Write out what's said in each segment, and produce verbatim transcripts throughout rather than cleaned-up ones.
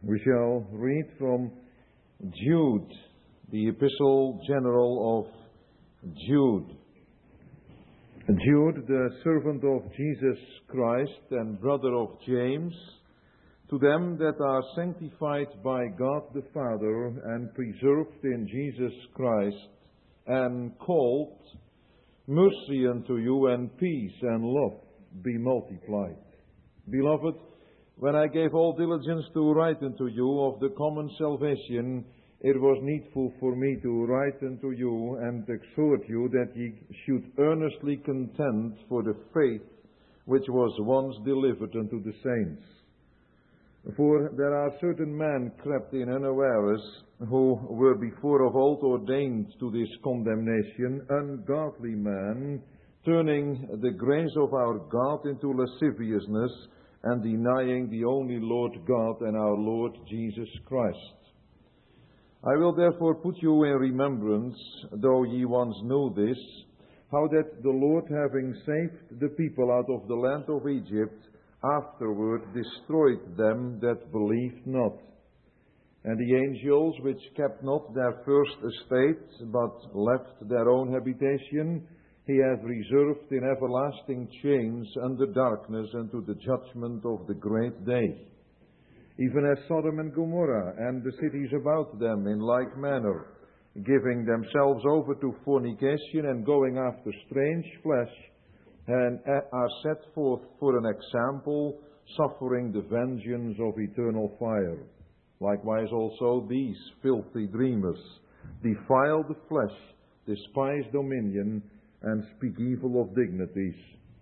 We shall read from Jude, the epistle general of Jude. Jude, the servant of Jesus Christ and brother of James, to them that are sanctified by God the Father and preserved in Jesus Christ and called, mercy unto you and peace and love be multiplied. Beloved, when I gave all diligence to write unto you of the common salvation, it was needful for me to write unto you and exhort you that ye should earnestly contend for the faith which was once delivered unto the saints. For there are certain men crept in unawares, who were before of old ordained to this condemnation, ungodly men, turning the grace of our God into lasciviousness, and denying the only Lord God and our Lord Jesus Christ. I will therefore put you in remembrance, though ye once knew this, how that the Lord, having saved the people out of the land of Egypt, afterward destroyed them that believed not. And the angels which kept not their first estate, but left their own habitation, He hath reserved in everlasting chains under darkness unto the judgment of the great day. Even as Sodom and Gomorrah and the cities about them in like manner, giving themselves over to fornication and going after strange flesh, and are set forth for an example, suffering the vengeance of eternal fire. Likewise also these filthy dreamers defile the flesh, despise dominion, and speak evil of dignities.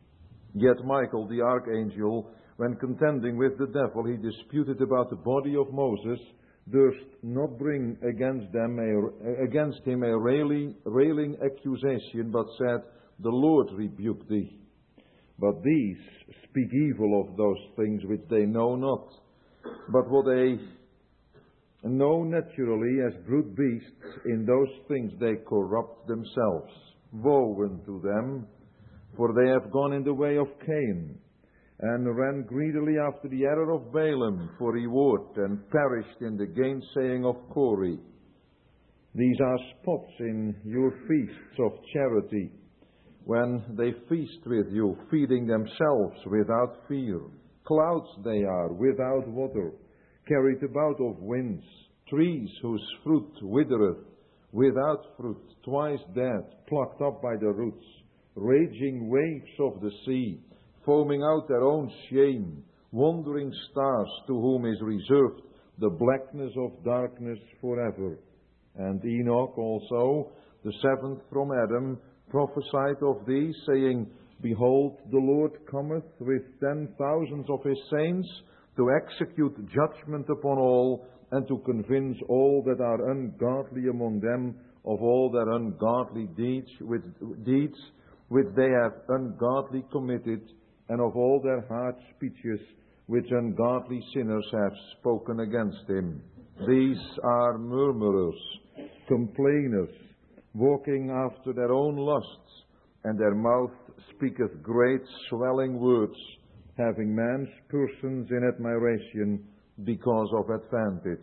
Yet Michael the archangel, when contending with the devil, he disputed about the body of Moses, durst not bring against them a, against him a railing, railing accusation, but said, The Lord rebuke thee. But these speak evil of those things which they know not, but what they know naturally as brute beasts, in those things they corrupt themselves. Woe unto them, for they have gone in the way of Cain, and ran greedily after the error of Balaam for reward, and perished in the gainsaying of Kore. These are spots in your feasts of charity, when they feast with you, feeding themselves without fear. Clouds they are, without water, carried about of winds, trees whose fruit withereth, without fruit, twice dead, plucked up by the roots, raging waves of the sea, foaming out their own shame, wandering stars to whom is reserved the blackness of darkness forever. And Enoch also, the seventh from Adam, prophesied of these, saying, Behold, the Lord cometh with ten thousands of his saints, to execute judgment upon all, and to convince all that are ungodly among them of all their ungodly deeds, with deeds which they have ungodly committed, and of all their hard speeches which ungodly sinners have spoken against him. These are murmurers, complainers, walking after their own lusts, and their mouth speaketh great swelling words, having man's persons in admiration because of advantage.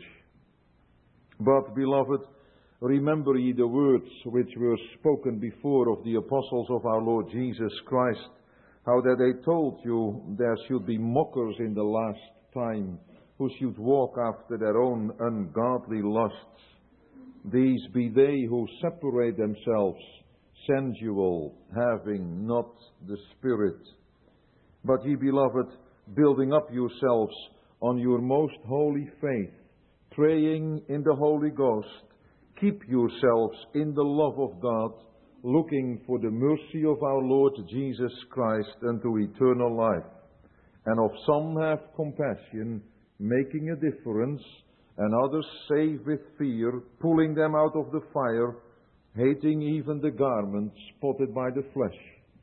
But, beloved, remember ye the words which were spoken before of the apostles of our Lord Jesus Christ, how that they told you there should be mockers in the last time, who should walk after their own ungodly lusts. These be they who separate themselves, sensual, having not the Spirit. But ye, beloved, building up yourselves on your most holy faith, praying in the Holy Ghost, keep yourselves in the love of God, looking for the mercy of our Lord Jesus Christ unto eternal life. And of some have compassion, making a difference, and others save with fear, pulling them out of the fire, hating even the garment spotted by the flesh.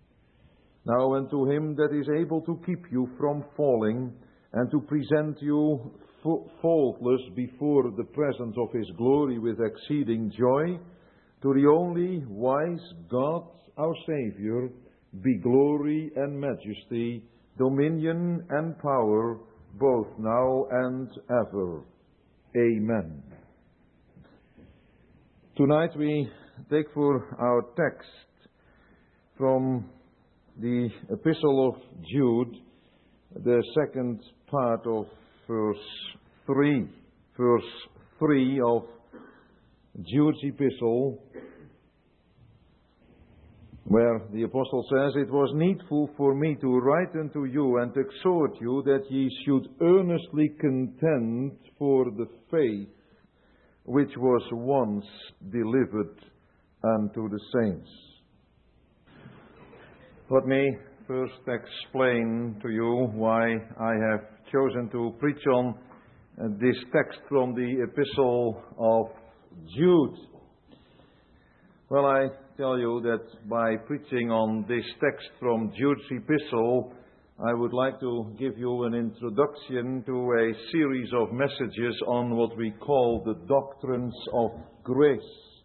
Now unto him that is able to keep you from falling, and to present you faultless before the presence of his glory with exceeding joy, to the only wise God our Saviour, be glory and majesty, dominion and power, both now and ever. Amen. Tonight we take for our text from the Epistle of Jude, the second part of verse three. Verse three of Jude's Epistle, where the Apostle says, "It was needful for me to write unto you and exhort you that ye should earnestly contend for the faith which was once delivered unto the saints." Let me first explain to you why I have chosen to preach on this text from the Epistle of Jude. Well, I tell you that by preaching on this text from Jude's Epistle, I would like to give you an introduction to a series of messages on what we call the doctrines of grace,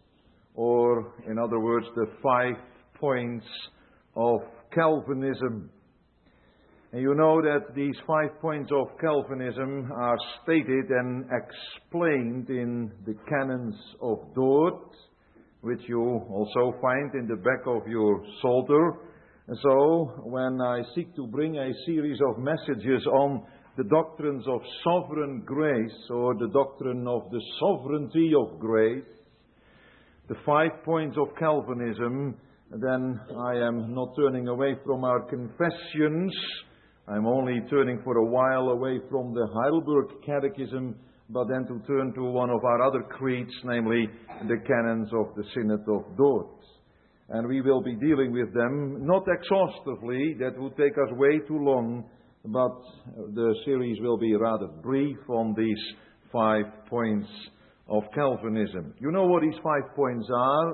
or in other words, the five points of Calvinism. And you know that these five points of Calvinism are stated and explained in the Canons of Dort, which you also find in the back of your Psalter. And so, when I seek to bring a series of messages on the doctrines of sovereign grace, or the doctrine of the sovereignty of grace, the five points of Calvinism, then I am not turning away from our confessions. I'm only turning for a while away from the Heidelberg Catechism, but then to turn to one of our other creeds, namely the Canons of the Synod of Dort. And we will be dealing with them, not exhaustively, that would take us way too long, but the series will be rather brief on these five points of Calvinism. You know what these five points are?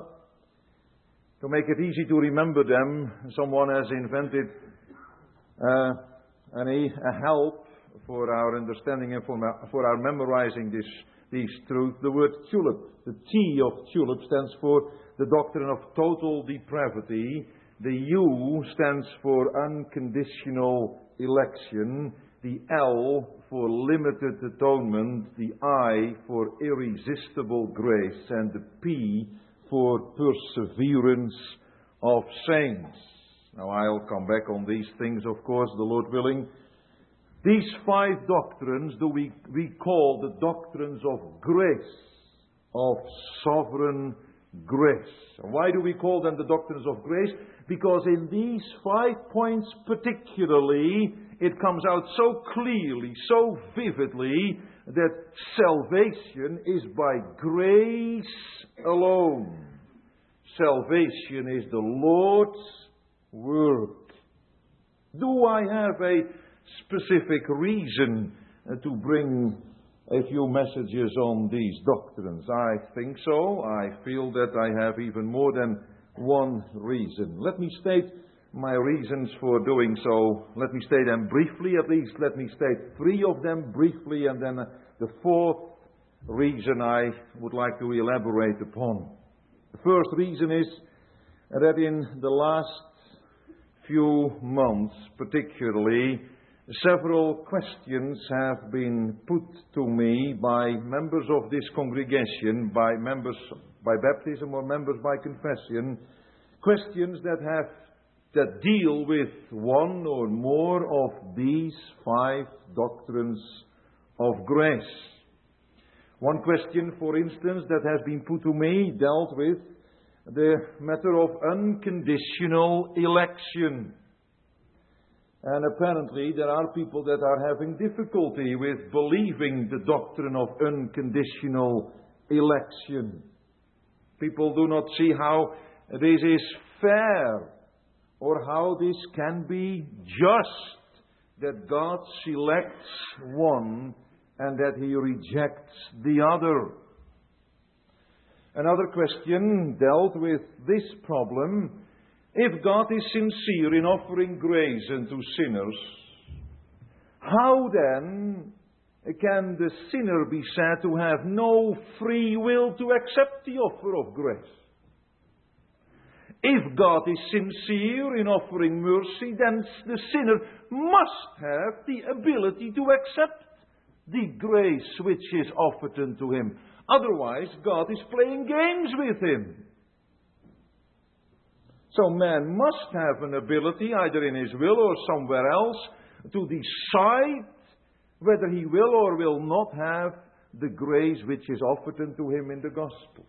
To make it easy to remember them, someone has invented uh, an, a help for our understanding and for, for our memorizing this, these truths. The word tulip, the T of tulip stands for the doctrine of total depravity. The U stands for unconditional election. The L for limited atonement. The I for irresistible grace. And the P for perseverance of saints. Now, I'll come back on these things, of course, the Lord willing. These five doctrines do we, we call the doctrines of grace, of sovereign grace. And why do we call them the doctrines of grace? Because in these five points particularly, it comes out so clearly, so vividly, that salvation is by grace alone. Salvation is the Lord's work. Do I have a specific reason to bring a few messages on these doctrines? I think so. I feel that I have even more than one reason. Let me state my reasons for doing so. Let me state them briefly, at least let me state three of them briefly, and then the fourth reason I would like to elaborate upon. The first reason is that in the last few months, particularly, several questions have been put to me by members of this congregation, by members by baptism or members by confession, questions that have that deal with one or more of these five doctrines of grace. One question, for instance, that has been put to me dealt with the matter of unconditional election. And apparently there are people that are having difficulty with believing the doctrine of unconditional election. People do not see how this is fair, or how this can be just, that God selects one and that He rejects the other. Another question dealt with this problem. If God is sincere in offering grace unto sinners, how then can the sinner be said to have no free will to accept the offer of grace? If God is sincere in offering mercy, then the sinner must have the ability to accept the grace which is offered unto him. Otherwise, God is playing games with him. So man must have an ability, either in his will or somewhere else, to decide whether he will or will not have the grace which is offered unto him in the gospel.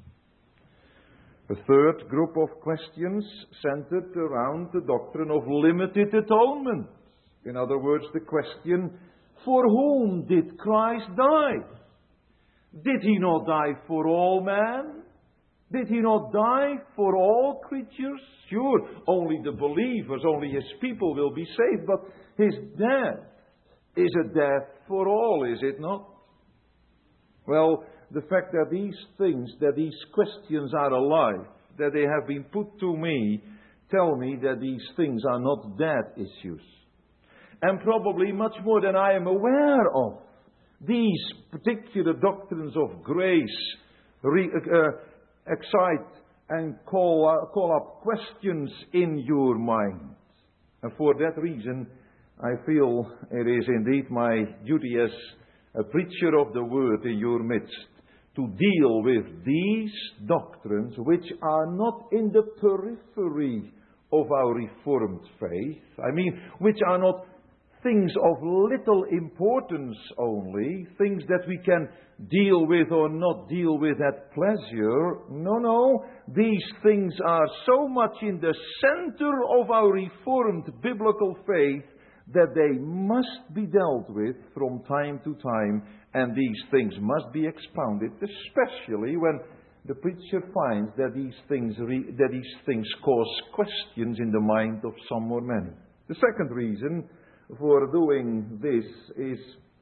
A third group of questions centered around the doctrine of limited atonement. In other words, the question, for whom did Christ die? Did he not die for all men? Did he not die for all creatures? Sure, only the believers, only his people will be saved, but his death is a death for all, is it not? Well, the fact that these things, that these questions are alive, that they have been put to me, tell me that these things are not dead issues. And probably much more than I am aware of. These particular doctrines of grace re, uh, excite and call, uh, call up questions in your mind. And for that reason, I feel it is indeed my duty as a preacher of the word in your midst to deal with these doctrines which are not in the periphery of our Reformed faith. I mean, which are not things of little importance only, things that we can deal with or not deal with at pleasure. No, no, these things are so much in the center of our Reformed biblical faith that they must be dealt with from time to time, and these things must be expounded, especially when the preacher finds that these things re- that these things cause questions in the mind of some or many. The second reason for doing this is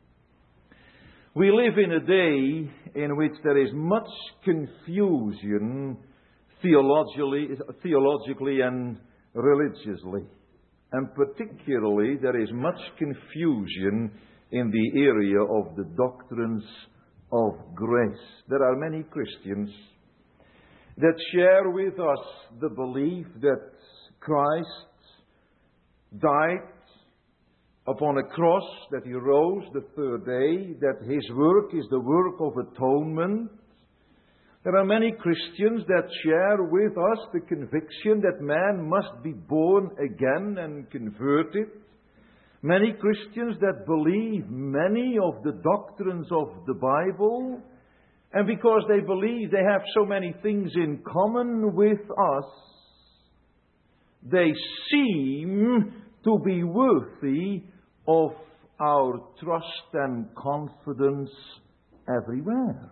we live in a day in which there is much confusion theologically, theologically and religiously. And particularly there is much confusion in the area of the doctrines of grace. There are many Christians that share with us the belief that Christ died upon a cross, that he rose the third day, that his work is the work of atonement. There are many Christians that share with us the conviction that man must be born again and converted. Many Christians that believe many of the doctrines of the Bible. And because they believe they have so many things in common with us, they seem to be worthy of our trust and confidence everywhere.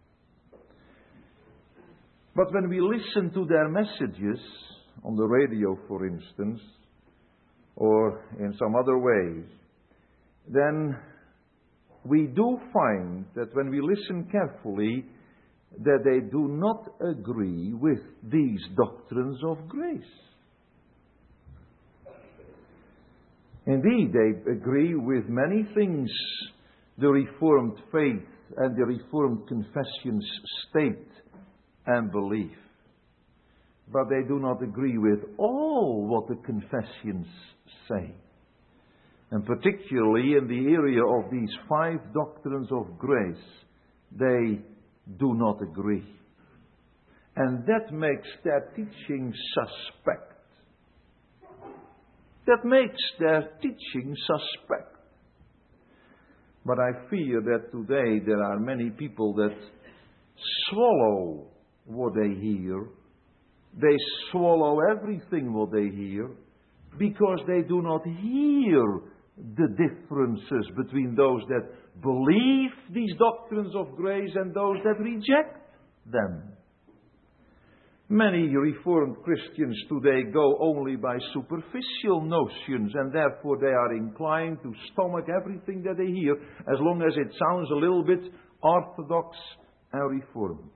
But when we listen to their messages, on the radio for instance, or in some other ways, then we do find that when we listen carefully, that they do not agree with these doctrines of grace. Indeed, they agree with many things the Reformed faith and the Reformed confessions state and belief. But they do not agree with all what the confessions say. And particularly in the area of these five doctrines of grace, they do not agree. And that makes their teaching suspect. That makes their teaching suspect. But I fear that today there are many people that swallow what they hear. They swallow everything what they hear because they do not hear the differences between those that believe these doctrines of grace and those that reject them. Many Reformed Christians today go only by superficial notions, and therefore they are inclined to stomach everything that they hear as long as it sounds a little bit orthodox and Reformed.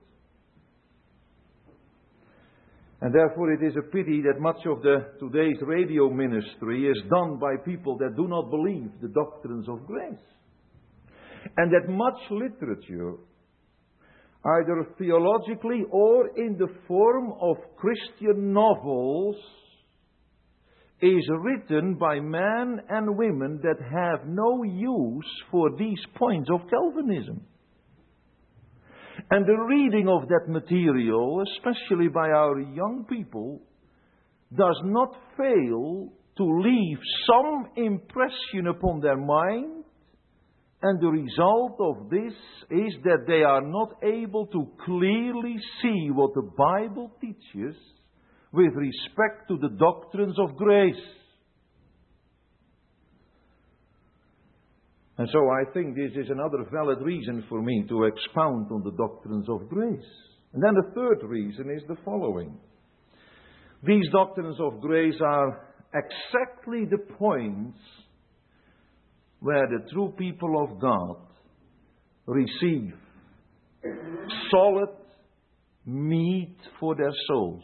And therefore it is a pity that much of the today's radio ministry is done by people that do not believe the doctrines of grace. And that much literature, either theologically or in the form of Christian novels, is written by men and women that have no use for these points of Calvinism. And the reading of that material, especially by our young people, does not fail to leave some impression upon their mind, and the result of this is that they are not able to clearly see what the Bible teaches with respect to the doctrines of grace. And so I think this is another valid reason for me to expound on the doctrines of grace. And then the third reason is the following. These doctrines of grace are exactly the points where the true people of God receive solid meat for their souls.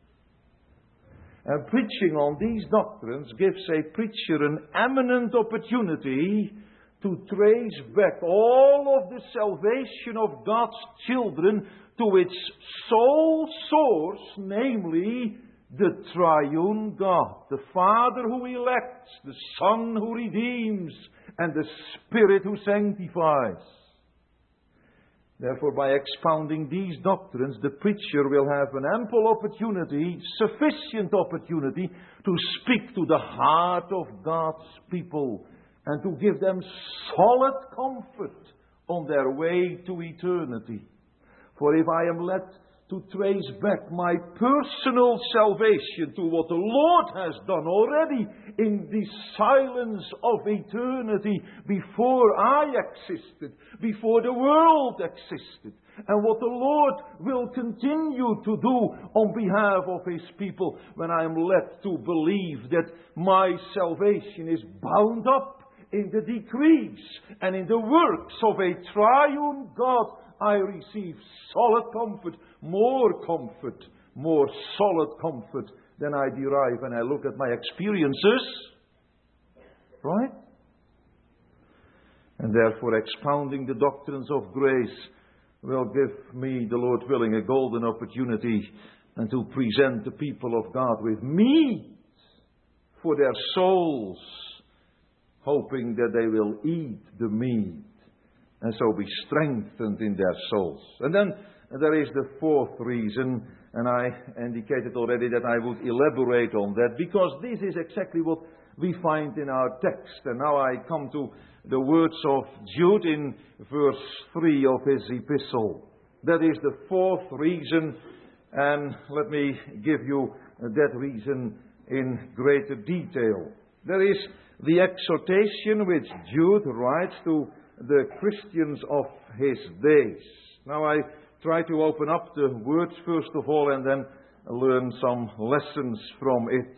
And preaching on these doctrines gives a preacher an eminent opportunity to trace back all of the salvation of God's children to its sole source, namely the triune God, the Father who elects, the Son who redeems, and the Spirit who sanctifies. Therefore, by expounding these doctrines, the preacher will have an ample opportunity, sufficient opportunity, to speak to the heart of God's people and to give them solid comfort on their way to eternity. For if I am led to trace back my personal salvation to what the Lord has done already in the silence of eternity before I existed, before the world existed, and what the Lord will continue to do on behalf of His people, when I am led to believe that my salvation is bound up in the decrees and in the works of a triune God, I receive solid comfort, more comfort, more solid comfort than I derive when I look at my experiences. Right? And therefore, expounding the doctrines of grace will give me, the Lord willing, a golden opportunity and to present the people of God with meat for their souls, hoping that they will eat the meat and so be strengthened in their souls. And then there is the fourth reason, and I indicated already that I would elaborate on that, because this is exactly what we find in our text. And now I come to the words of Jude in verse three of his epistle. That is the fourth reason, and let me give you that reason in greater detail. There is the exhortation which Jude writes to the Christians of his days. Now I try to open up the words first of all and then learn some lessons from it.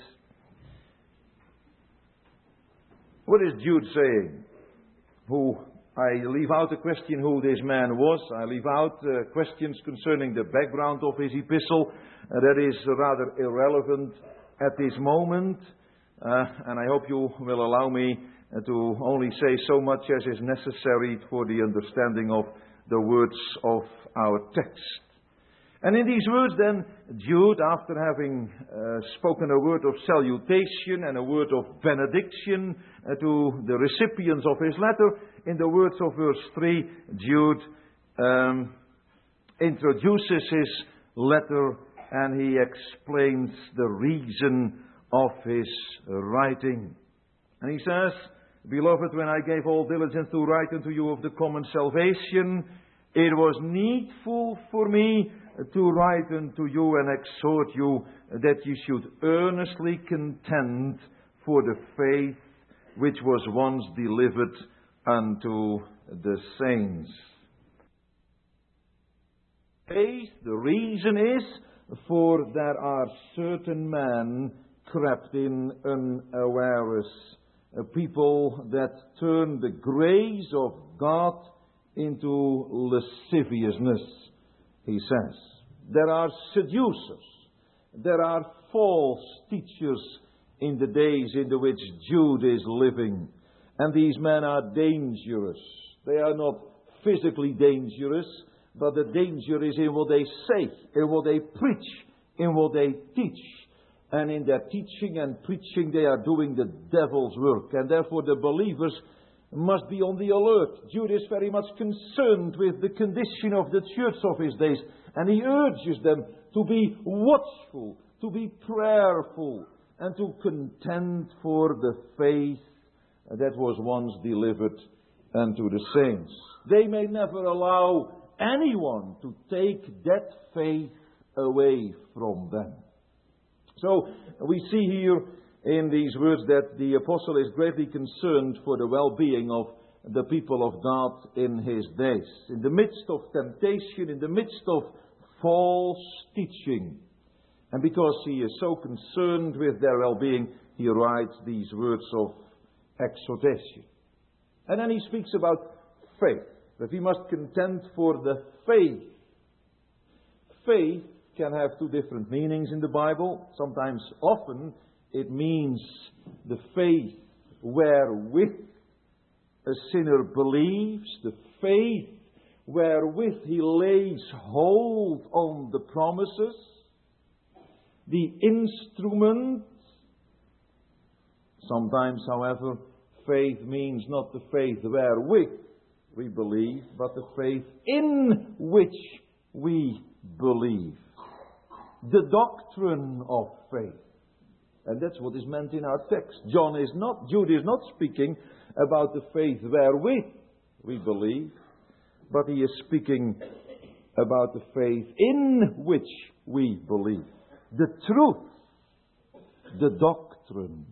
What is Jude saying? Who I leave out the question who this man was. I leave out uh, questions concerning the background of his epistle. Uh, that is rather irrelevant at this moment. Uh, and I hope you will allow me uh, to only say so much as is necessary for the understanding of the words of our text. And in these words then, Jude, after having uh, spoken a word of salutation and a word of benediction uh, to the recipients of his letter, in the words of verse three, Jude um, introduces his letter and he explains the reason of his writing. And he says, "Beloved, when I gave all diligence to write unto you of the common salvation, it was needful for me to write unto you and exhort you that you should earnestly contend for the faith which was once delivered unto the saints." Faith, the reason is, for there are certain men crept in unawares, uh, people that turn the grace of God into lasciviousness, he says. There are seducers, there are false teachers in the days in the which Jude is living. And these men are dangerous. They are not physically dangerous, but the danger is in what they say, in what they preach, in what they teach. And in their teaching and preaching, they are doing the devil's work. And therefore the believers must be on the alert. Jude is very much concerned with the condition of the church of his days. And he urges them to be watchful, to be prayerful, and to contend for the faith that was once delivered unto the saints. They may never allow anyone to take that faith away from them. So we see here in these words that the apostle is greatly concerned for the well-being of the people of God in his days. In the midst of temptation, in the midst of false teaching. And because he is so concerned with their well-being, he writes these words of exhortation. And then he speaks about faith, that we must contend for the faith. Faith can have two different meanings in the Bible. Sometimes, often, it means the faith wherewith a sinner believes, the faith wherewith he lays hold on the promises, the instrument. Sometimes, however, faith means not the faith wherewith we believe, but the faith in which we believe. The doctrine of faith. And that's what is meant in our text. John is not, Jude is not speaking about the faith wherewith we believe, but he is speaking about the faith in which we believe. The truth, the doctrine.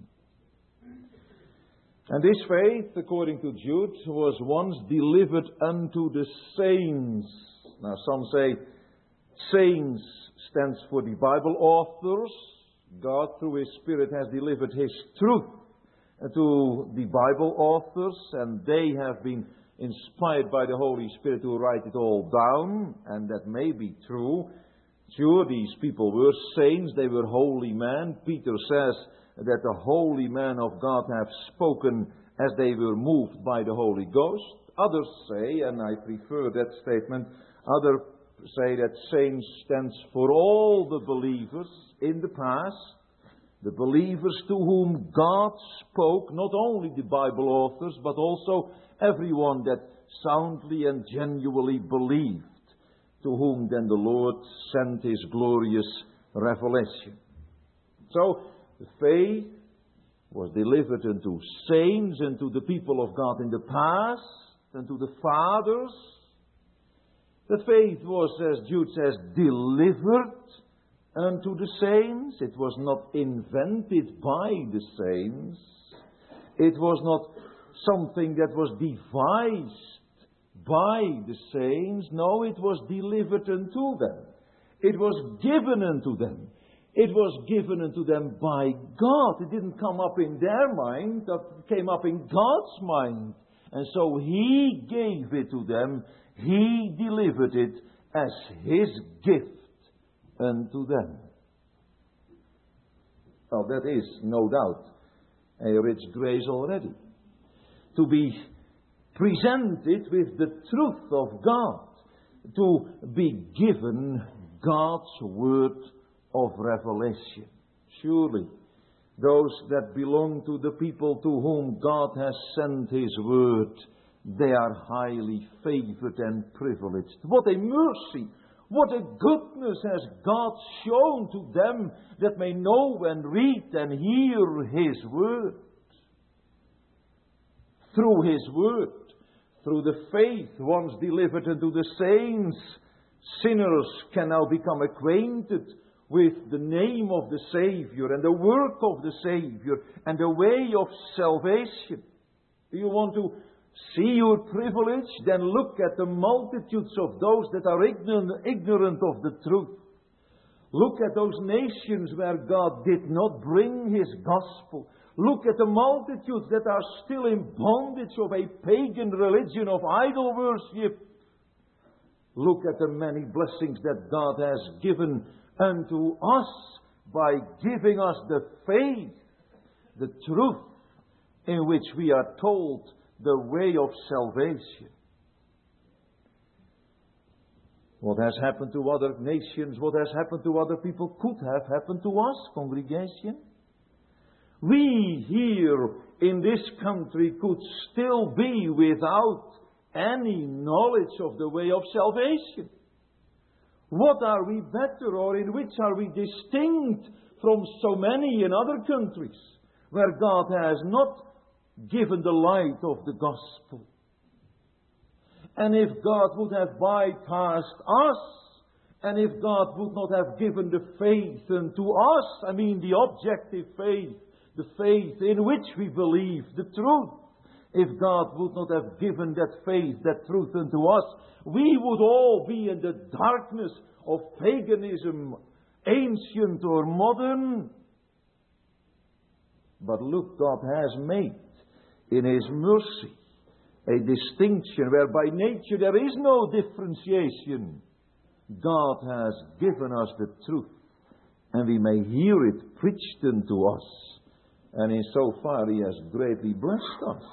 And this faith, according to Jude, was once delivered unto the saints. Now some say saints stands for the Bible authors. God, through His Spirit, has delivered His truth to the Bible authors, and they have been inspired by the Holy Spirit to write it all down, and that may be true. Sure, these people were saints, they were holy men. Peter says that the holy men of God have spoken as they were moved by the Holy Ghost. Others say, and I prefer that statement, others say that saints stands for all the believers in the past, the believers to whom God spoke, not only the Bible authors, but also everyone that soundly and genuinely believed, to whom then the Lord sent His glorious revelation. So, the faith was delivered unto saints, and to the people of God in the past, and to the fathers. The faith was, as Jude says, delivered unto the saints. It was not invented by the saints. It was not something that was devised by the saints. No, it was delivered unto them. It was given unto them. It was given unto them by God. It didn't come up in their mind. It came up in God's mind. And so He gave it to them. He delivered it as His gift unto them. Well, that is, no doubt, a rich grace already. To be presented with the truth of God. To be given God's word of revelation. Surely, those that belong to the people to whom God has sent His word, they are highly favored and privileged. What a mercy! What a goodness has God shown to them that may know and read and hear His word. Through His word, through the faith once delivered unto the saints, sinners can now become acquainted with the name of the Savior and the work of the Savior and the way of salvation. Do you want to see your privilege? Then look at the multitudes of those that are ignorant, ignorant of the truth. Look at those nations where God did not bring His gospel. Look at the multitudes that are still in bondage of a pagan religion of idol worship. Look at the many blessings that God has given unto us by giving us the faith, the truth in which we are told the way of salvation. What has happened to other nations, what has happened to other people, could have happened to us, congregation. We here in this country could still be without any knowledge of the way of salvation. What are we better, or in which are we distinct from so many in other countries where God has not given the light of the gospel? And if God would have bypassed us, and if God would not have given the faith unto us, I mean the objective faith, the faith in which we believe the truth, if God would not have given that faith, that truth unto us, we would all be in the darkness of paganism, ancient or modern. But look, God has made in His mercy a distinction where by nature there is no differentiation. God has given us the truth, and we may hear it preached unto us. And in so far He has greatly blessed us.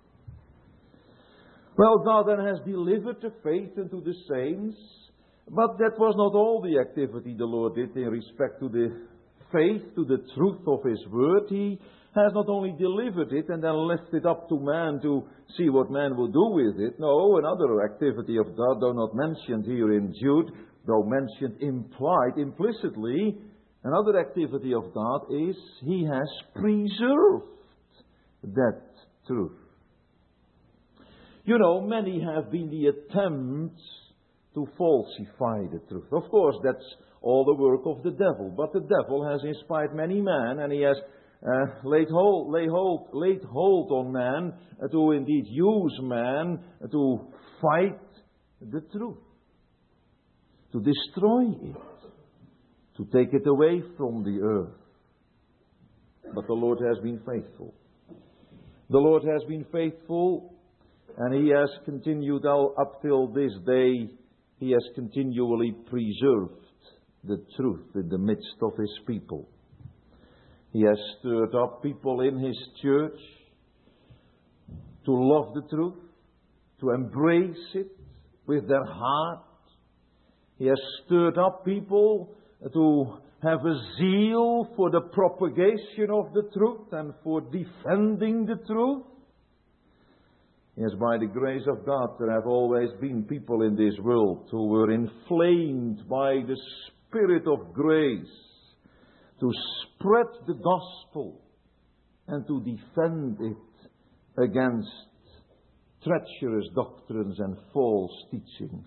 Well, God then has delivered the faith unto the saints, but that was not all the activity the Lord did in respect to the faith, to the truth of His word. He has not only delivered it and then left it up to man to see what man will do with it. No, another activity of God, though not mentioned here in Jude, though mentioned implied, implicitly, another activity of God is He has preserved that truth. You know, many have been the attempts to falsify the truth. Of course, that's all the work of the devil. But the devil has inspired many men, and he has uh, laid hold, laid hold, laid hold on man uh, to indeed use man uh, to fight the truth, to destroy it, to take it away from the earth. But the Lord has been faithful. The Lord has been faithful, and He has continued up till this day. He has continually preserved the truth in the midst of His people. He has stirred up people in His church to love the truth, to embrace it with their heart. He has stirred up people to have a zeal for the propagation of the truth and for defending the truth. Yes, by the grace of God, there have always been people in this world who were inflamed by the Spirit of grace to spread the gospel and to defend it against treacherous doctrines and false teachings.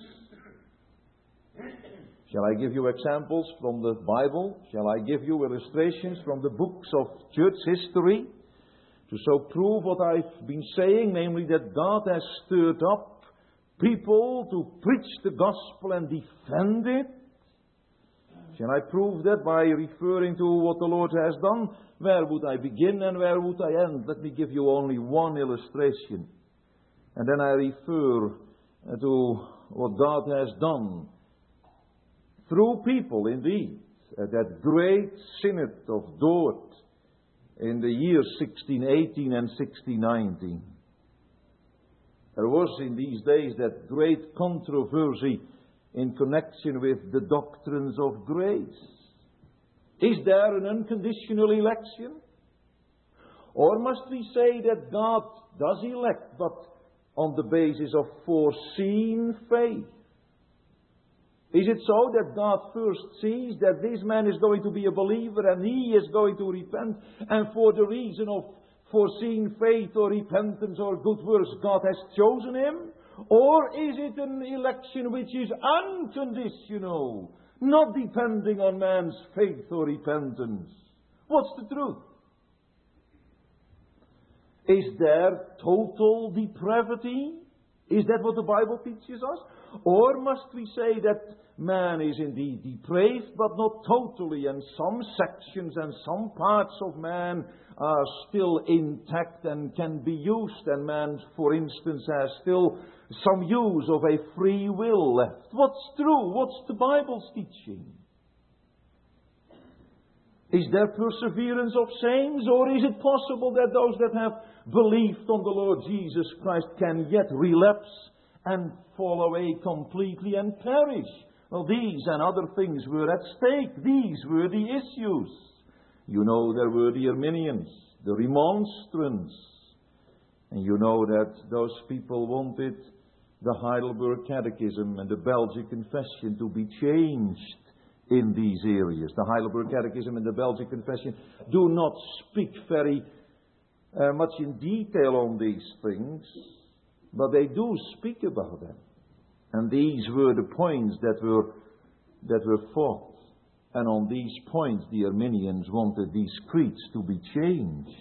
Shall I give you examples from the Bible? Shall I give you illustrations from the books of church history to so prove what I've been saying, namely that God has stirred up people to preach the gospel and defend it? Shall I prove that by referring to what the Lord has done? Where would I begin and where would I end? Let me give you only one illustration. And then I refer to what God has done through people, indeed, at that great synod of Dort in the years sixteen eighteen and sixteen nineteen. There was in these days that great controversy in connection with the doctrines of grace. Is there an unconditional election? Or must we say that God does elect, but on the basis of foreseen faith? Is it so that God first sees that this man is going to be a believer and he is going to repent, and for the reason of foreseen faith or repentance or good works God has chosen him? Or is it an election which is unconditional, not depending on man's faith or repentance? What's the truth? Is there total depravity? Is that what the Bible teaches us? Or must we say that man is indeed depraved, but not totally, and some sections and some parts of man are still intact and can be used, and man, for instance, has still some use of a free will left? What's true? What's the Bible's teaching? Is there perseverance of saints, or is it possible that those that have believed on the Lord Jesus Christ can yet relapse and fall away completely and perish. Well, these and other things were at stake. These were the issues. You know, there were the Arminians, the Remonstrants, and you know that those people wanted the Heidelberg Catechism and the Belgic Confession to be changed in these areas. The Heidelberg Catechism and the Belgic Confession do not speak very uh, much in detail on these things, but they do speak about them. And these were the points that were that were fought. And on these points, the Arminians wanted these creeds to be changed.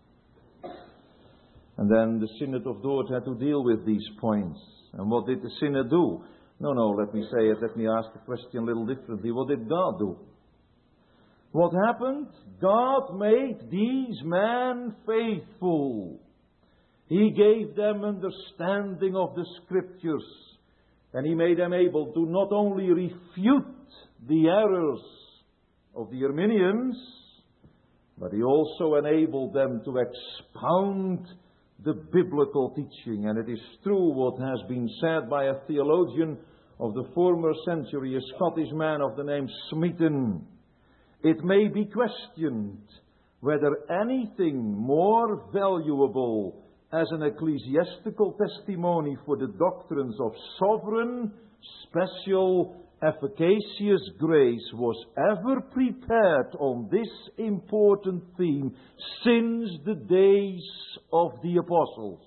And then the Synod of Dort had to deal with these points. And what did the Synod do? No, no, let me say it, let me ask the question a little differently. What did God do? What happened? God made these men faithful. He gave them understanding of the Scriptures. And He made them able to not only refute the errors of the Arminians, but He also enabled them to expound the biblical teaching. And it is true what has been said by a theologian of the former century, a Scottish man of the name Smeaton. It may be questioned whether anything more valuable as an ecclesiastical testimony for the doctrines of sovereign, special, efficacious grace was ever prepared on this important theme since the days of the apostles.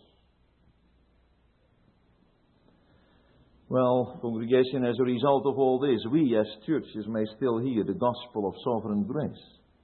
Well, congregation, as a result of all this, we as churches may still hear the gospel of sovereign grace.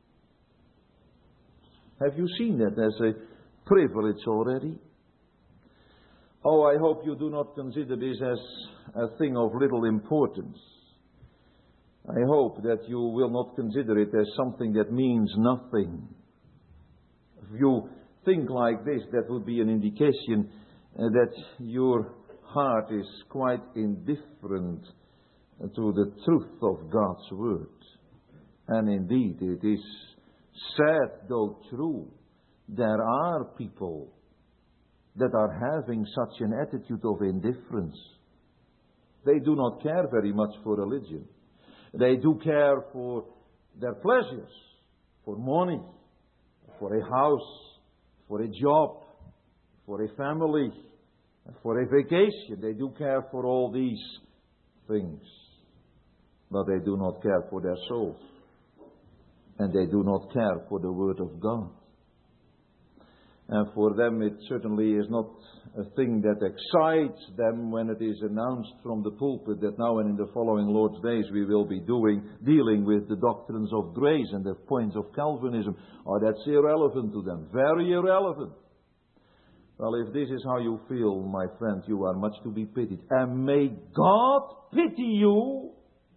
Have you seen that as a privilege already? Oh, I hope you do not consider this as a thing of little importance. I hope that you will not consider it as something that means nothing. If you think like this, that would be an indication uh, that your heart is quite indifferent to the truth of God's Word. And indeed, it is sad, though true, there are people that are having such an attitude of indifference. They do not care very much for religion. They do care for their pleasures, for money, for a house, for a job, for a family, for a vacation. They do care for all these things. But they do not care for their souls. And they do not care for the Word of God. And for them it certainly is not a thing that excites them when it is announced from the pulpit that now and in the following Lord's days we will be doing, dealing with the doctrines of grace and the points of Calvinism. Oh, that's irrelevant to them. Very irrelevant. Well, if this is how you feel, my friend, you are much to be pitied. And may God pity you.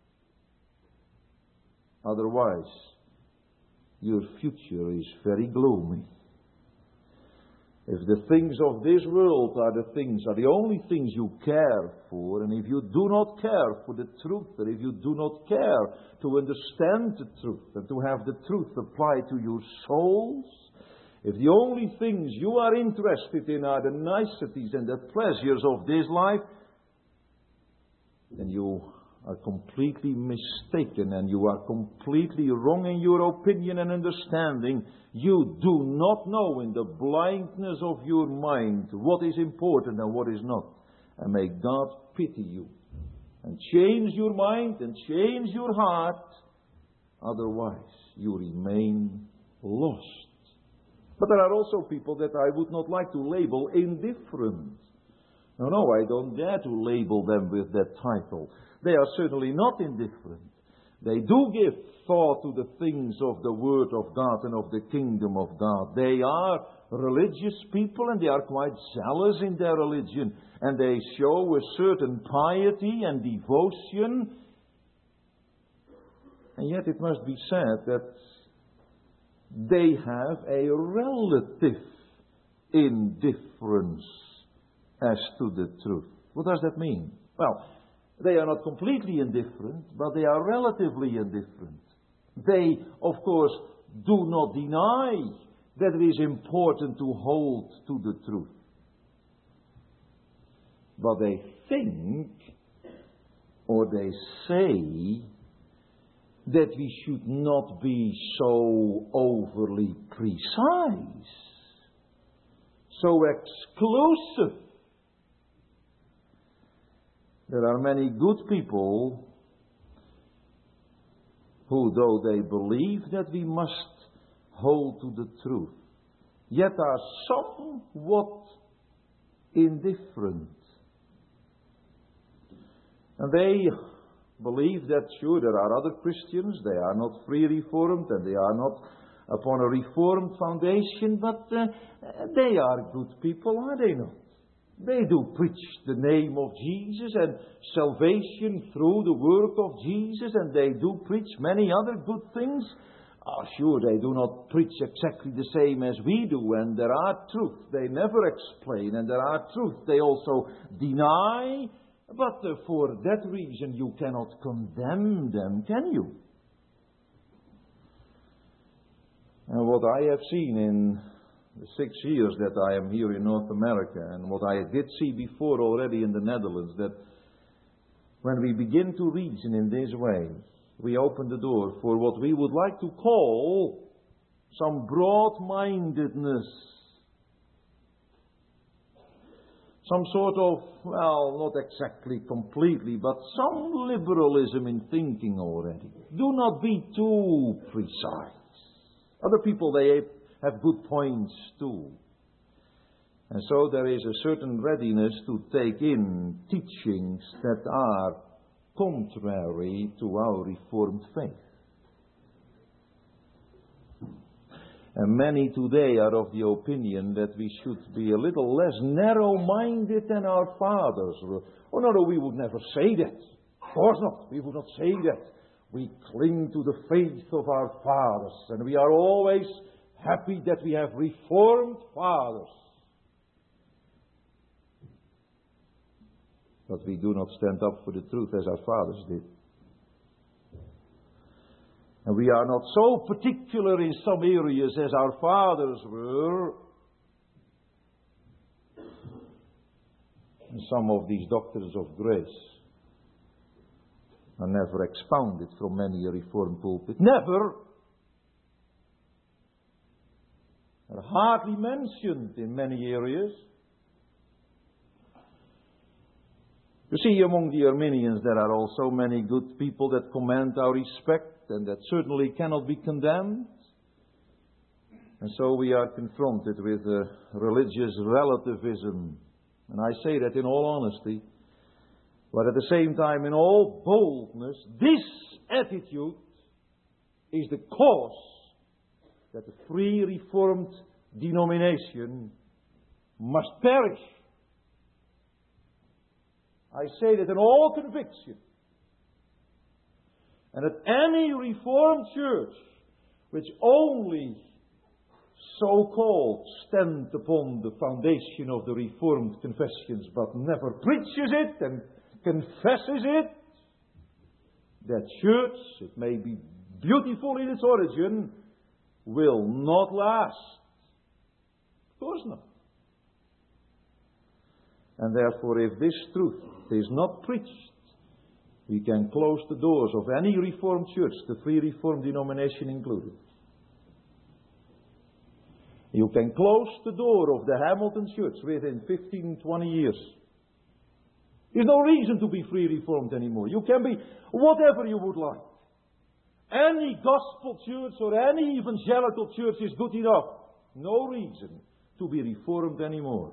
Otherwise, your future is very gloomy. If the things of this world are the things, are the only things you care for, and if you do not care for the truth, or if you do not care to understand the truth, and to have the truth applied to your souls, if the only things you are interested in are the niceties and the pleasures of this life, then you are completely mistaken and you are completely wrong in your opinion and understanding. You do not know in the blindness of your mind what is important and what is not. And may God pity you and change your mind and change your heart. Otherwise, you remain lost. But there are also people that I would not like to label indifferent. No, no, I don't dare to label them with that title. They are certainly not indifferent. They do give thought to the things of the Word of God and of the kingdom of God. They are religious people and they are quite zealous in their religion. And they show a certain piety and devotion. And yet it must be said that they have a relative indifference as to the truth. What does that mean? Well, they are not completely indifferent, but they are relatively indifferent. They, of course, do not deny that it is important to hold to the truth. But they think, or they say, that we should not be so overly precise, so exclusive. There are many good people who, though they believe that we must hold to the truth, yet are somewhat indifferent. And they believe that, sure, there are other Christians, they are not free reformed, and they are not upon a reformed foundation, but uh, they are good people, are they not? They do preach the name of Jesus and salvation through the work of Jesus, and they do preach many other good things. Oh, sure, they do not preach exactly the same as we do, and there are truths they never explain, and there are truths they also deny, but uh, for that reason you cannot condemn them, can you? And what I have seen in the six years that I am here in North America, and what I did see before already in the Netherlands, that when we begin to reason in this way, we open the door for what we would like to call some broad-mindedness, some sort of, well, not exactly completely, but some liberalism in thinking already. Do not be too precise. Other people, they have good points too. And so there is a certain readiness to take in teachings that are contrary to our Reformed faith. And many today are of the opinion that we should be a little less narrow-minded than our fathers. Oh, no, no, we would never say that. Of course not. We would not say that. We cling to the faith of our fathers, and we are always happy that we have Reformed fathers. But we do not stand up for the truth as our fathers did. And we are not so particular in some areas as our fathers were. And some of these doctrines of grace are never expounded from many a Reformed pulpit. Never. Are hardly mentioned in many areas. You see, among the Arminians there are also many good people that command our respect and that certainly cannot be condemned. And so we are confronted with uh, religious relativism. And I say that in all honesty. But at the same time, in all boldness, this attitude is the cause that the free Reformed denomination must perish. I say that in all conviction. And that any Reformed church which only so-called stand upon the foundation of the Reformed confessions but never preaches it and confesses it, that church, it may be beautiful in its origin, will not last. Of course not. And therefore, if this truth is not preached, we can close the doors of any Reformed church, the Free Reformed denomination included. You can close the door of the Hamilton Church within fifteen, twenty years. There's no reason to be Free Reformed anymore. You can be whatever you would like. Any gospel church or any evangelical church is good enough. No reason to be Reformed anymore.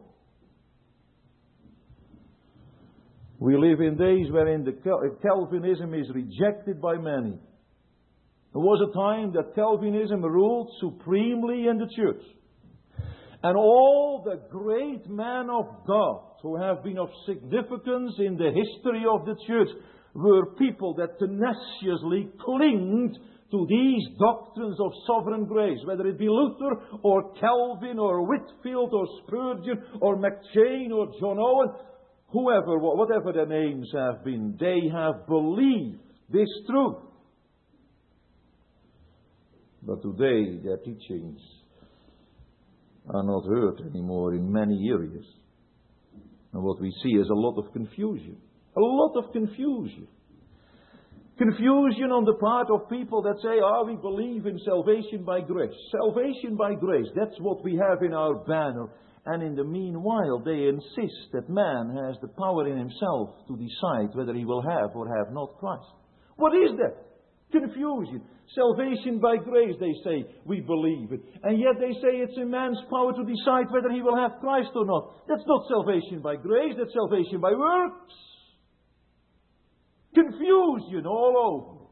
We live in days wherein the Calvinism is rejected by many. There was a time that Calvinism ruled supremely in the church. And all the great men of God who have been of significance in the history of the church were people that tenaciously clinged to these doctrines of sovereign grace, whether it be Luther or Calvin or Whitfield or Spurgeon or McChain or John Owen, whoever, whatever their names have been, they have believed this truth. But today their teachings are not heard anymore in many areas. And what we see is a lot of confusion. A lot of confusion. Confusion on the part of people that say, ah, oh, we believe in salvation by grace. Salvation by grace, that's what we have in our banner. And in the meanwhile, they insist that man has the power in himself to decide whether he will have or have not Christ. What is that? Confusion. Salvation by grace, they say, we believe it. And yet they say it's in man's power to decide whether he will have Christ or not. That's not salvation by grace, that's salvation by works. Confusion all over.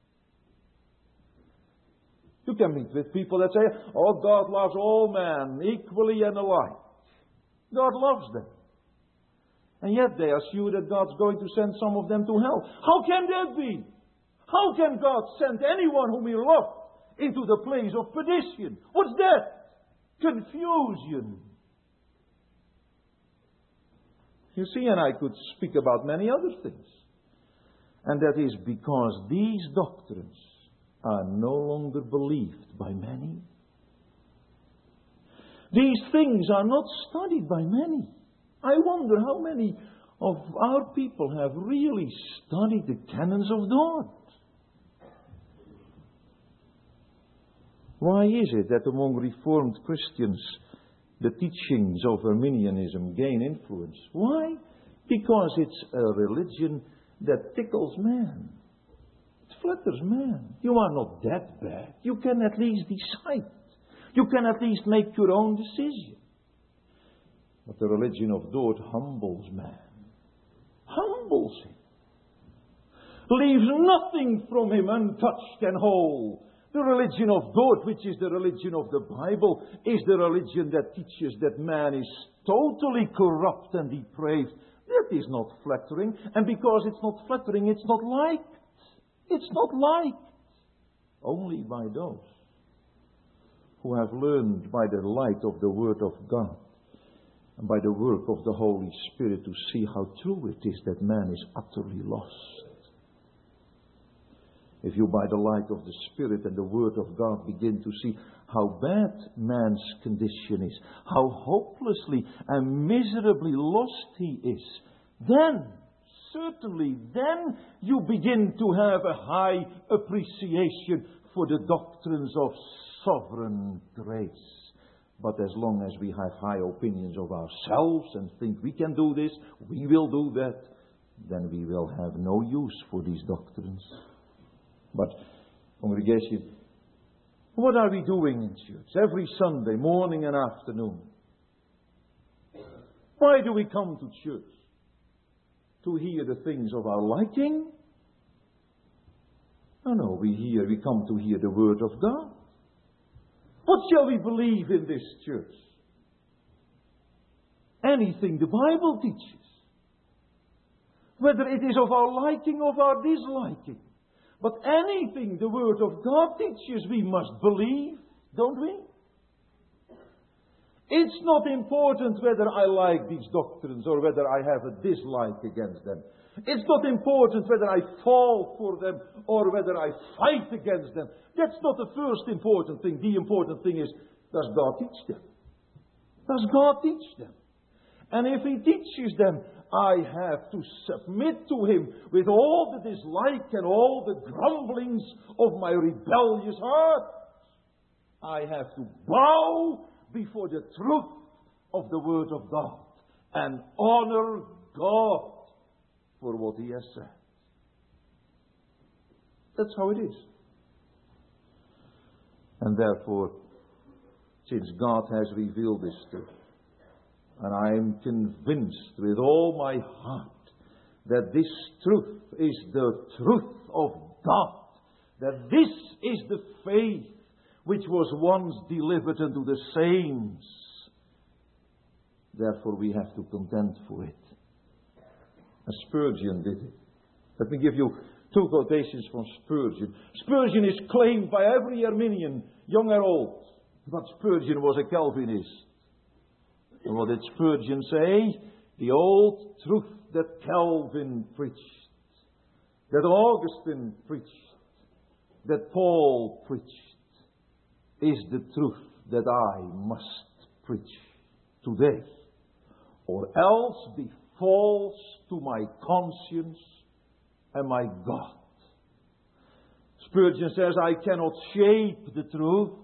You can meet with people that say, oh, God loves all men equally and alike. God loves them. And yet they are sure that God's going to send some of them to hell. How can that be? How can God send anyone whom He loves into the place of perdition? What's that? Confusion. You see, and I could speak about many other things. And that is because these doctrines are no longer believed by many. These things are not studied by many. I wonder how many of our people have really studied the canons of God. Why is it that among Reformed Christians the teachings of Arminianism gain influence? Why? Because it's a religion that tickles man. It flatters man. You are not that bad. You can at least decide. You can at least make your own decision. But the religion of Dort humbles man. Humbles him. Leaves nothing from him untouched and whole. The religion of Dort, which is the religion of the Bible, is the religion that teaches that man is totally corrupt and depraved. That is not flattering. And because it's not flattering, it's not liked. It's not liked. Only by those who have learned by the light of the Word of God and by the work of the Holy Spirit to see how true it is that man is utterly lost. If you by the light of the Spirit and the Word of God begin to see how bad man's condition is, how hopelessly and miserably lost he is, then, certainly, then you begin to have a high appreciation for the doctrines of sovereign grace. But as long as we have high opinions of ourselves and think we can do this, we will do that, then we will have no use for these doctrines. But, congregation, what are we doing in church every Sunday, morning and afternoon? Why do we come to church? To hear the things of our liking? No, no, we hear, we come to hear the Word of God. What shall we believe in this church? Anything the Bible teaches. Whether it is of our liking or of our disliking. But anything the Word of God teaches, we must believe, don't we? It's not important whether I like these doctrines or whether I have a dislike against them. It's not important whether I fall for them or whether I fight against them. That's not the first important thing. The important thing is, does God teach them? Does God teach them? And if He teaches them, I have to submit to Him with all the dislike and all the grumblings of my rebellious heart. I have to bow before the truth of the Word of God and honor God for what He has said. That's how it is. And therefore, since God has revealed this truth, and I am convinced with all my heart that this truth is the truth of God, that this is the faith which was once delivered unto the saints. Therefore we have to contend for it. As Spurgeon did it. Let me give you two quotations from Spurgeon. Spurgeon is claimed by every Arminian, young or old, but Spurgeon was a Calvinist. And what did Spurgeon say? The old truth that Calvin preached, that Augustine preached, that Paul preached, is the truth that I must preach today. or else be false to my conscience and my God. Spurgeon says, I cannot shape the truth.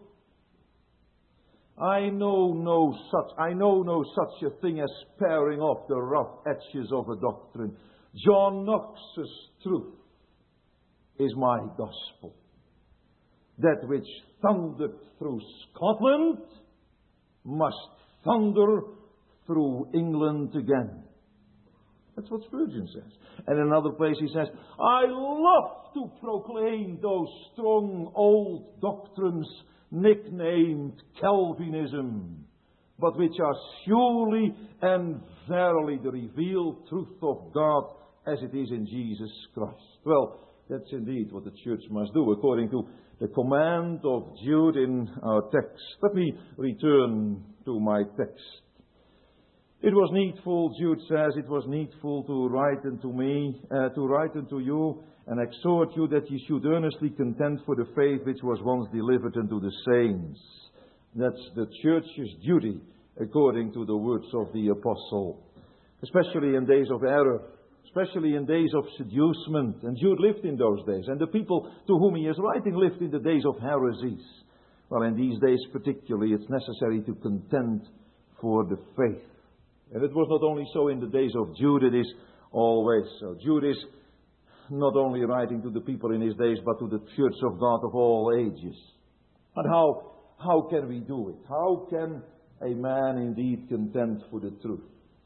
I know no such, I know no such a thing as paring off the rough edges of a doctrine. John Knox's truth is my gospel. That which thundered through Scotland must thunder through England again. That's what Spurgeon says. And in another place he says, I love to proclaim those strong old doctrines nicknamed Calvinism, but which are surely and verily the revealed truth of God as it is in Jesus Christ. Well, that's indeed what the church must do, according to the command of Jude in our text. Let me return to my text. It was needful, Jude says, it was needful to write unto me, uh, to write unto you, and exhort you that ye should earnestly contend for the faith which was once delivered unto the saints. That's the church's duty, according to the words of the apostle. Especially in days of error, especially in days of seducement. And Jude lived in those days, and the people to whom he is writing lived in the days of heresies. Well, in these days particularly, it's necessary to contend for the faith. And it was not only so in the days of Jude, it is always so. Jude is not only writing to the people in his days, but to the church of God of all ages. And how, how can we do it? How can a man indeed contend for the truth?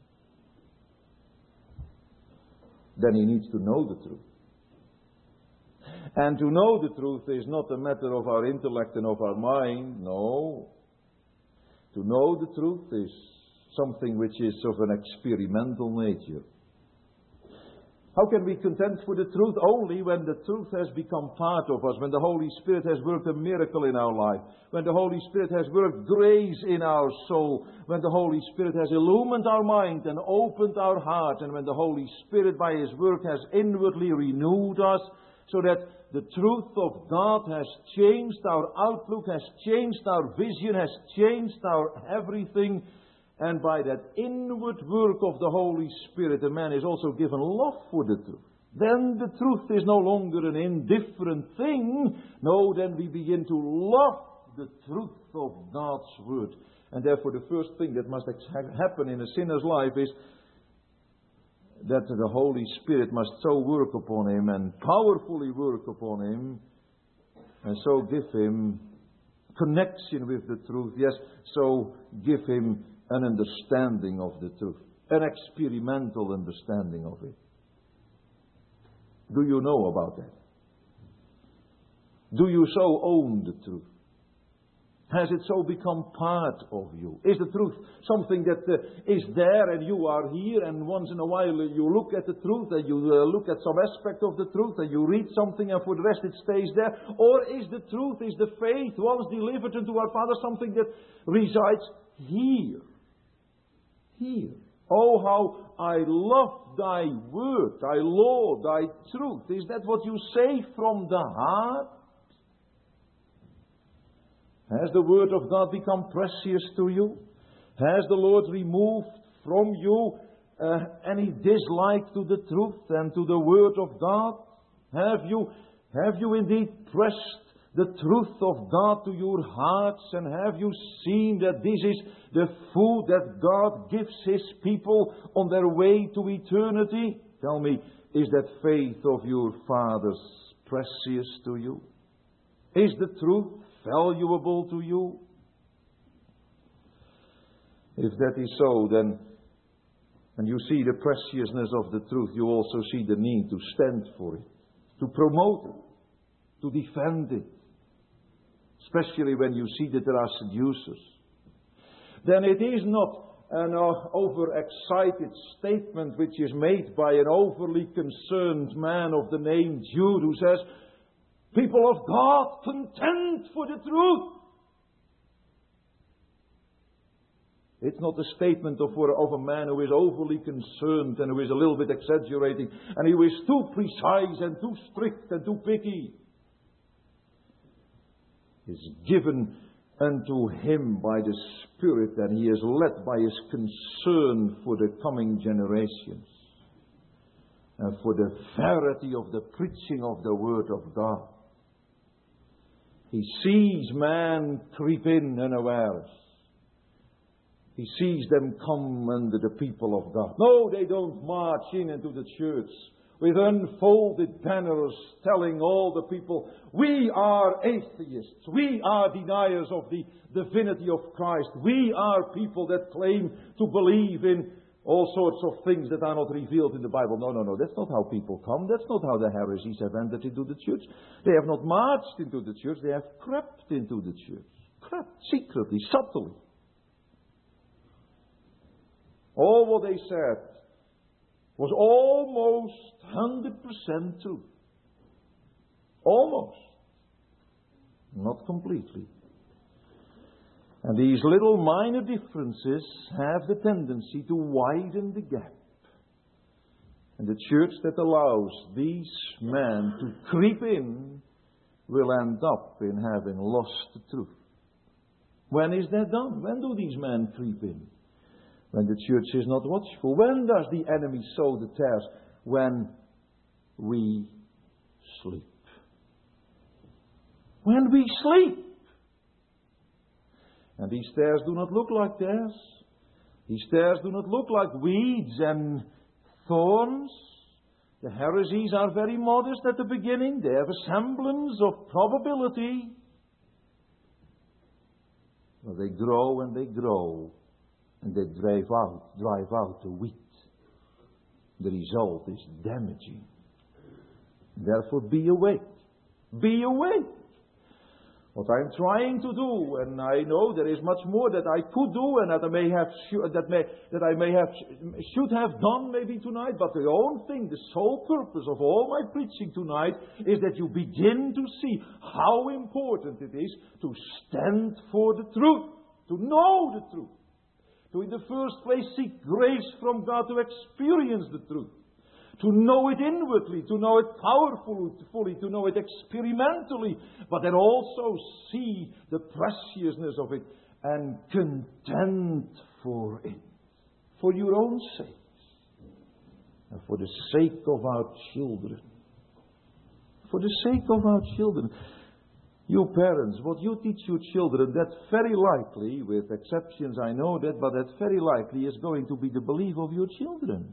Then he needs to know the truth. And to know the truth is not a matter of our intellect and of our mind, no. To know the truth is something which is of an experimental nature. How can we contend for the truth? Only when the truth has become part of us, when the Holy Spirit has worked a miracle in our life, when the Holy Spirit has worked grace in our soul, when the Holy Spirit has illumined our mind and opened our heart, and when the Holy Spirit by His work has inwardly renewed us, so that the truth of God has changed our outlook, has changed our vision, has changed our everything. And by that inward work of the Holy Spirit, a man is also given love for the truth. Then the truth is no longer an indifferent thing. No, then we begin to love the truth of God's Word. And therefore the first thing that must happen in a sinner's life is that the Holy Spirit must so work upon him and powerfully work upon him, and so give him connection with the truth. Yes, so give him an understanding of the truth, an experimental understanding of it. Do you know about that? Do you so own the truth? Has it so become part of you? Is the truth something that uh, is there and you are here, and once in a while you look at the truth and you uh, look at some aspect of the truth and you read something and for the rest it stays there? Or is the truth, is the faith once delivered unto our Father something that resides here? Here. Oh, how I love thy word, thy law, thy truth. Is that what you say from the heart? Has the word of God become precious to you? Has the Lord removed from you uh, any dislike to the truth and to the word of God? Have you, have you indeed pressed the truth of God to your hearts, and have you seen that this is the food that God gives His people on their way to eternity? Tell me, is that faith of your fathers precious to you? Is the truth valuable to you? If that is so, then, and you see the preciousness of the truth, you also see the need to stand for it, to promote it, to defend it, especially when you see that there are seducers. Then it is not an uh, overexcited statement which is made by an overly concerned man of the name Jude, who says, people of God, contend for the truth. It's not a statement of, of a man who is overly concerned and who is a little bit exaggerating and who is too precise and too strict and too picky. It's given unto him by the Spirit, and he is led by his concern for the coming generations and for the verity of the preaching of the Word of God. He sees man creep in unawares. He sees them come under the people of God. No, they don't march in into the church with unfolded banners telling all the people, we are atheists, we are deniers of the divinity of Christ, we are people that claim to believe in all sorts of things that are not revealed in the Bible. No, no, no, that's not how people come. That's not how the heresies have entered into the church. They have not marched into the church, they have crept into the church. Crept, secretly, subtly. All what they said was almost one hundred percent true. Almost. Not completely. And these little minor differences have the tendency to widen the gap. And the church that allows these men to creep in will end up in having lost the truth. When is that done? When do these men creep in? When the church is not watchful. When does the enemy sow the tares? When we sleep. When we sleep. And these tares do not look like tares. These tares do not look like weeds and thorns. The heresies are very modest at the beginning. They have a semblance of probability. But they grow and they grow. And they drive out, drive out the wheat. The result is damaging. Therefore, be awake. Be awake. What I'm trying to do, and I know there is much more that I could do, and that I may have, that may, that I may have, should have done maybe tonight. But the only thing, the sole purpose of all my preaching tonight, is that you begin to see how important it is to stand for the truth, to know the truth. To in the first place seek grace from God to experience the truth. To know it inwardly, to know it powerfully, to know it experimentally. But then also see the preciousness of it and content for it. For your own sake. And for the sake of our children. For the sake of our children. You parents, what you teach your children, that very likely, with exceptions I know that, but that very likely is going to be the belief of your children.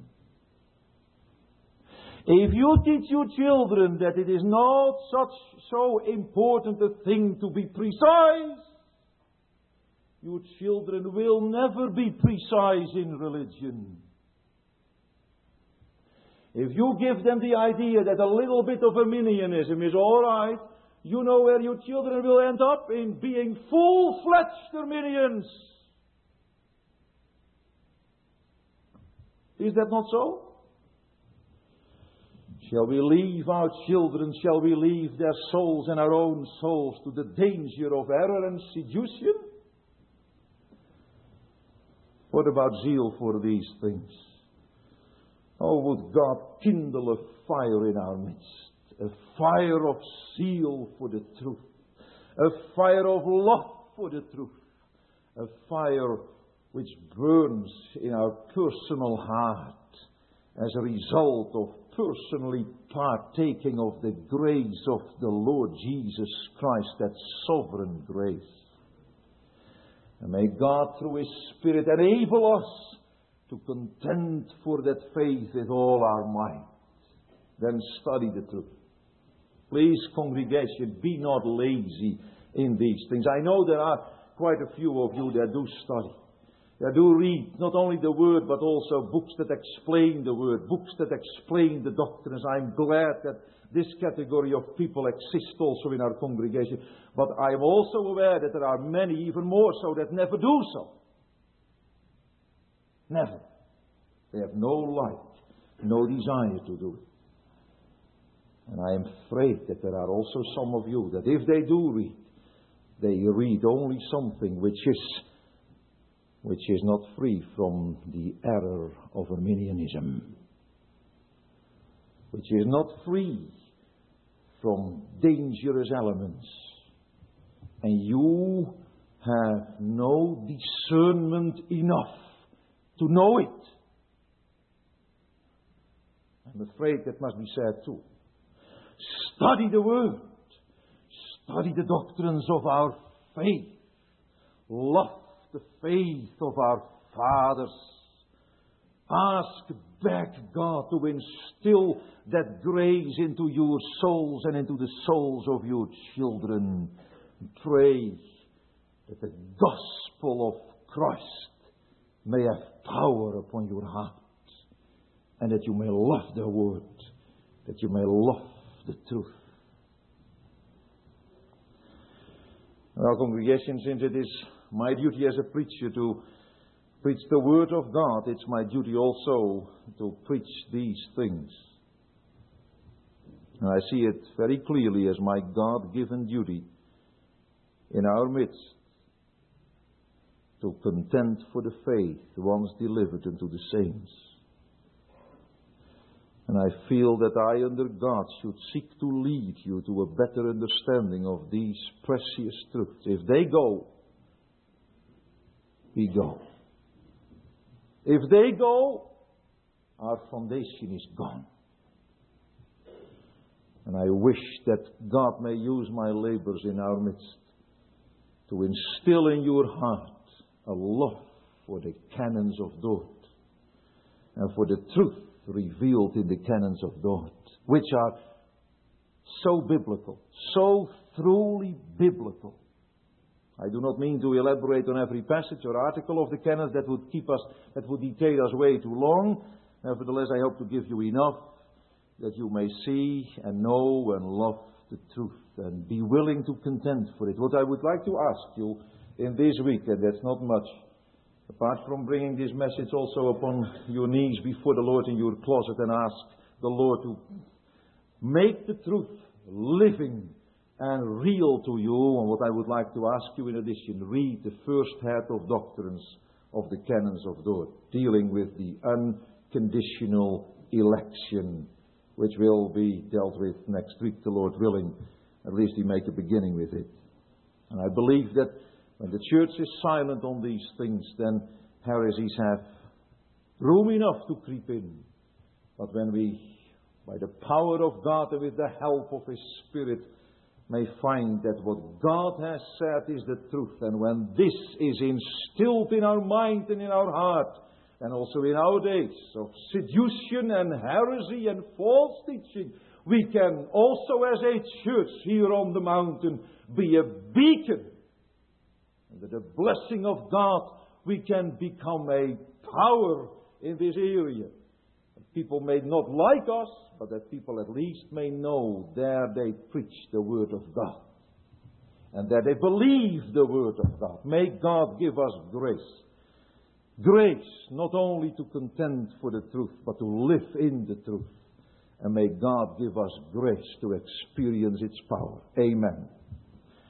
If you teach your children that it is not such so important a thing to be precise, your children will never be precise in religion. If you give them the idea that a little bit of Arminianism is all right, you know where your children will end up? In being full-fledged Arminians. Is that not so? Shall we leave our children, shall we leave their souls and our own souls to the danger of error and seduction? What about zeal for these things? Oh, would God kindle a fire in our midst. A fire of zeal for the truth. A fire of love for the truth. A fire which burns in our personal heart as a result of personally partaking of the grace of the Lord Jesus Christ, that sovereign grace. And may God through His Spirit enable us to contend for that faith with all our might. Then study the truth. Please, congregation, be not lazy in these things. I know there are quite a few of you that do study. That do read not only the Word, but also books that explain the Word, books that explain the doctrines. I'm glad that this category of people exists also in our congregation. But I am also aware that there are many, even more so, that never do so. Never. They have no light, no desire to do it. And I am afraid that there are also some of you that if they do read, they read only something which is which is not free from the error of Arminianism, which is not free from dangerous elements. And you have no discernment enough to know it. I'm afraid that must be said too. Study the Word. Study the doctrines of our faith. Love the faith of our fathers. Ask back God to instill that grace into your souls and into the souls of your children. Pray that the gospel of Christ may have power upon your heart, and that you may love the Word, that you may love the truth. Well, congregation, since it is my duty as a preacher to preach the Word of God, it's my duty also to preach these things. And I see it very clearly as my God-given duty in our midst to contend for the faith once delivered unto the saints. And I feel that I, under God, should seek to lead you to a better understanding of these precious truths. If they go, we go. If they go, our foundation is gone. And I wish that God may use my labors in our midst to instill in your heart a love for the canons of God and for the truth revealed in the canons of God, which are so biblical, so truly biblical. I do not mean to elaborate on every passage or article of the canons. That would keep us, that would detail us way too long. Nevertheless, I hope to give you enough that you may see and know and love the truth and be willing to contend for it. What I would like to ask you in this week, and that's not much, apart from bringing this message also upon your knees before the Lord in your closet and ask the Lord to make the truth living and real to you. And what I would like to ask you in addition, read the first head of doctrines of the canons of God, dealing with the unconditional election, which will be dealt with next week, the Lord willing. At least we make a beginning with it. And I believe that when the church is silent on these things, then heresies have room enough to creep in. But when we, by the power of God and with the help of His Spirit, may find that what God has said is the truth, and when this is instilled in our mind and in our heart, and also in our days of seduction and heresy and false teaching, we can also as a church here on the mountain be a beacon. And with the blessing of God, we can become a power in this area. People may not like us, but that people at least may know there they preach the Word of God. And that they believe the Word of God. May God give us grace. Grace not only to contend for the truth, but to live in the truth. And may God give us grace to experience its power. Amen.